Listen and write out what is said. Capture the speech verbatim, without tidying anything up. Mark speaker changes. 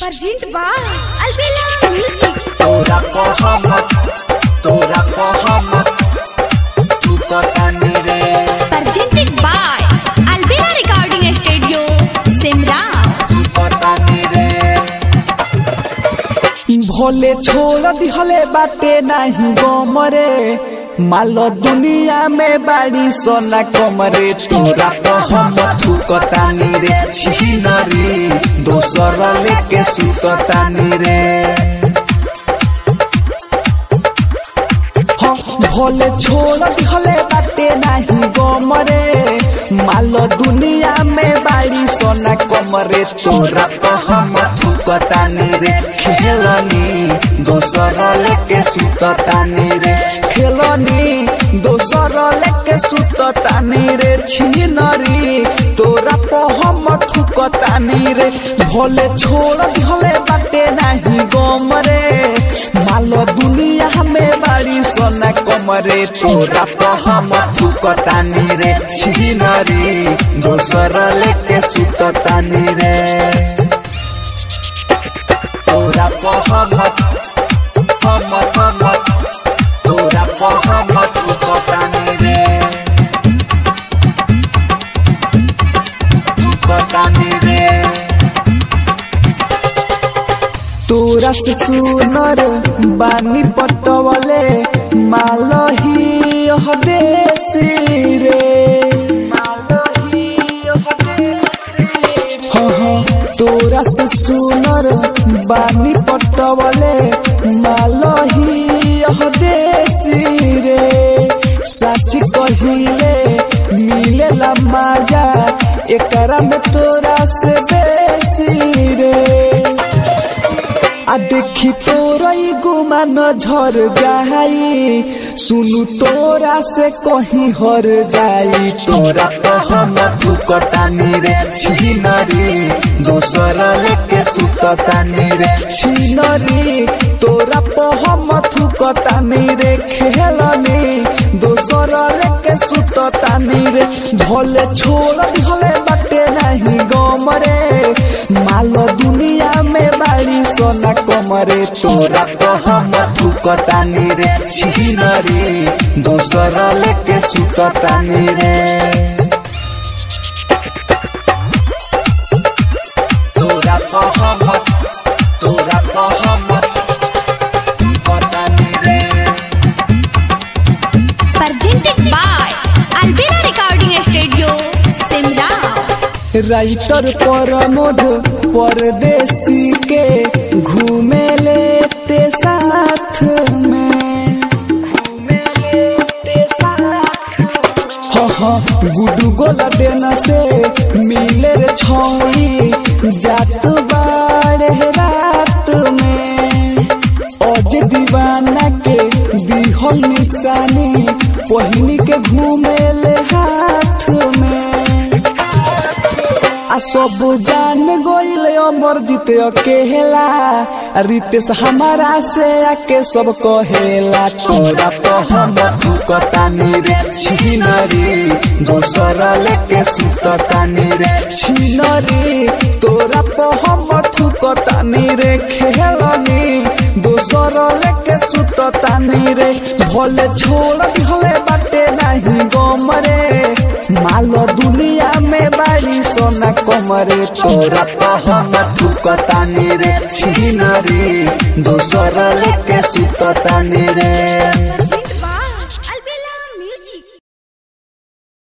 Speaker 1: Presented by Albela Music.
Speaker 2: तोरा मोहम्मद तोरा मोहम्मद तू कतानी रे।
Speaker 1: Presented by Albela Recording Studio, Simra.
Speaker 2: तू कतानी रे।
Speaker 3: भोले छोड़ दिहले बाटे नहीं गोमरे मालो दुनिया में बाड़ी सोना कमरे।
Speaker 2: तोरा मोहम्मद तू कतानी रे छिनरी दोसर लेके सुततानी रे।
Speaker 3: भोले छोड़ दिहले बाटे नहीं गोमरे मालो दुनिया में बाड़ी सोना कमरे।
Speaker 2: तोरा मोहम्मद तू कतानी रे खेलनी दोसर लेके सुततानी रे।
Speaker 3: खेलनी दोसर लेके सुततानी रे छिनरी तोरा मोहम्मद तू कतानी रे। भोले छोड़ दिहले बाटे नहीं गोमरे मालो दुनिया में बाड़ी सोना कमरे।
Speaker 2: तोरा मोहम्मद तू कतानी रे छिनरी दोसर लेके सुततानी रे। तोरा मोहम्मद मोहम्मद मोहम्मद तोरा मोहम्मद तू कतानी रे तू कतानी रे।
Speaker 3: तोरा से सुनर बानी पटवले मालो ही हदेसी रे। हाँ हाँ तोरा से सुनर बानी पटवले मालो ही हदेसी रे। सच कहिले मिलेला मजा एकरा में तोरा से बेसी रे। आ देखी तोरा गुमान झर जाई सुनु तोरा से कहीं हर जाई।
Speaker 2: तोरा मोहम्मद तू कतानी रे छिनरी दोसर लेके सुततानी रे।
Speaker 3: छिनरी तोरा मोहम्मद तू कतानी रे खेलनी दोसर लेके सुततानी रे। भोले छोड़ दिहले बाटे नहीं गमरे मालो दुनिया में बाड़ी सोना कमरे।
Speaker 2: तोरा मोहम्मद तू कतानी रे छिनरी दोसर लेके सुततानी रे। तोरा मोहम्मद तोरा मोहम्मद तू कतानी रे।
Speaker 1: Presented by Albela Recording Studio, Simra.
Speaker 3: Writer Pramod Pardesi के घूमे लेते साथ में। हाँ हाँ गुडू गोला देना से मिले रे छौड़ी जात बाड़े रात में। अज दीवाना के दिहल निशानी पहिनी के घूमे ले हाथ में। आ सब जान गोइल अमर जीते अकेला रितेश हमारा से आके सब कहेला।
Speaker 2: तोरा मोहम्मद तू कतानी रे छिनरी दोसर लेके सुततानी रे।
Speaker 3: छिनरी तोरा मोहम्मद तू कतानी रे खेलनी दोसर लेके सुततानी रे। भोले छोड़ दिहले बाटे नहीं गमरे मालो दुनिया में बाड़ी सोना कमरे।
Speaker 2: तोरा मोहम्मद तू कतानी रे छिनरी दोसर लेके सुततानी रे।